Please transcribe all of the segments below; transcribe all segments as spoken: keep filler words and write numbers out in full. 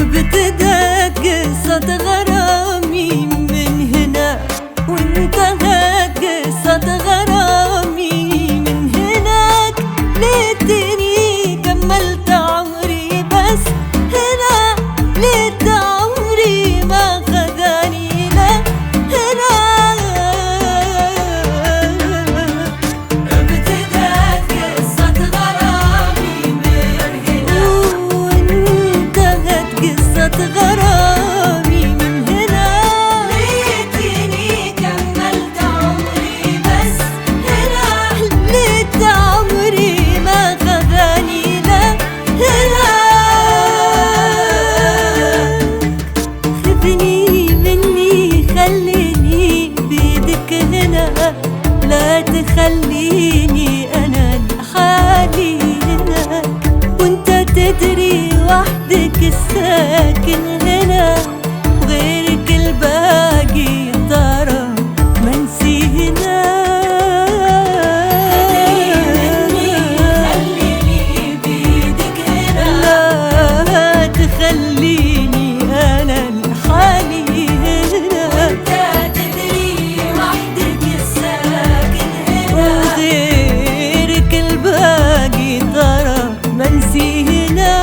ابتدت قصة غرامي من هنا، وانتهت قصة غرامي من هناك. ليتني كملت عمري بس هنا، ليت عمري ما خداني لا هنا. ابتدت قصة غرامي من هنا، وانتهت قصة غرامي من هنا. ليتني كملت عمري بس هنا، ليت عمري ما خذاني لا هنا. خذني مني خليني بيدك هنا، لا تخليني أنا لحالي هناك. وانت تدري وحدك الساكن هنا، وغيرك الباقي ترى منسي هنا. خليني بيدك هنا، لا تخليني أنا لحالي هنا. وانت تدري وحدك الساكن هنا، وغيرك الباقي ترى منسي هنا.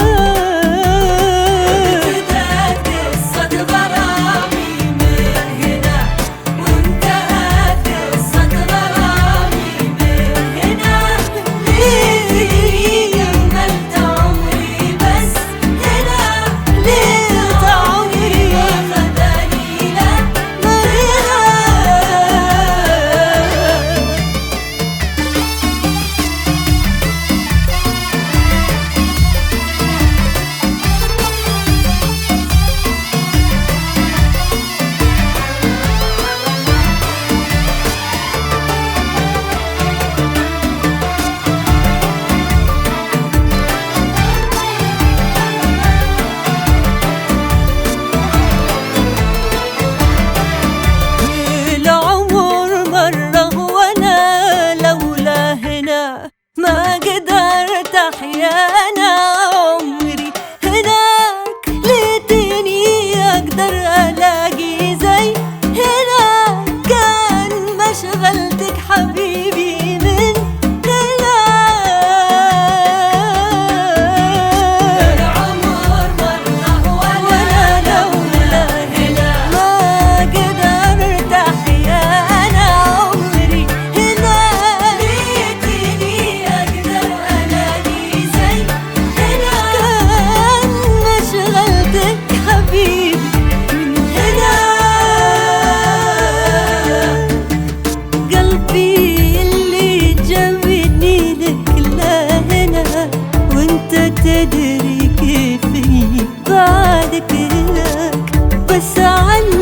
ما قدرت أحيا أنا عمري هناك. ليتني أقدر ألاقي زي هنا، كان مشغلتك حبيبي من هنا. العمر مرة وأنا لولا هنا، ما قدرت أحيا أنا عمري هنا. قلبي اللي جابني لك لا هنا، وانت تدري كيفي بعدك هناك. بس عن